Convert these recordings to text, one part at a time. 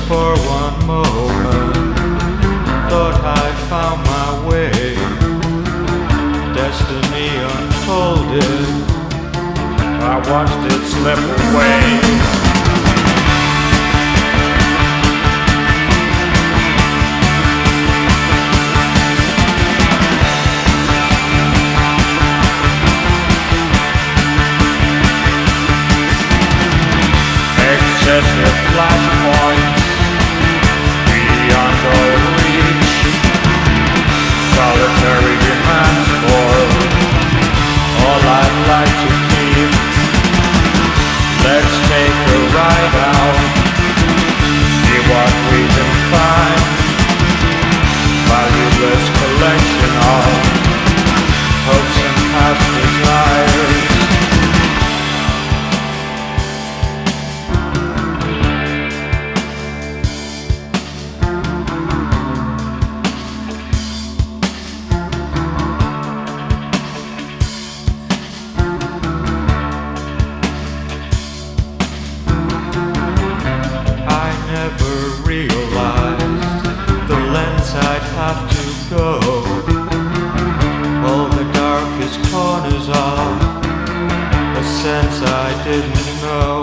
for one moment, thought I found my way. Destiny unfolded, I watched it slip away. Excessive flashpoints beyond all reach, solitary demands for all I'd like to keep. Let's take a ride out, see what we can find. Valueless collection of hopes and past desires. Realized the lengths I'd have to go, all the darkest corners of a sense I didn't know.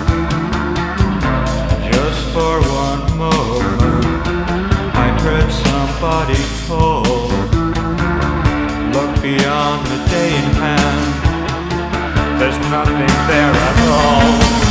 Just for one moment I heard somebody call, look beyond the day in hand, there's nothing there at all.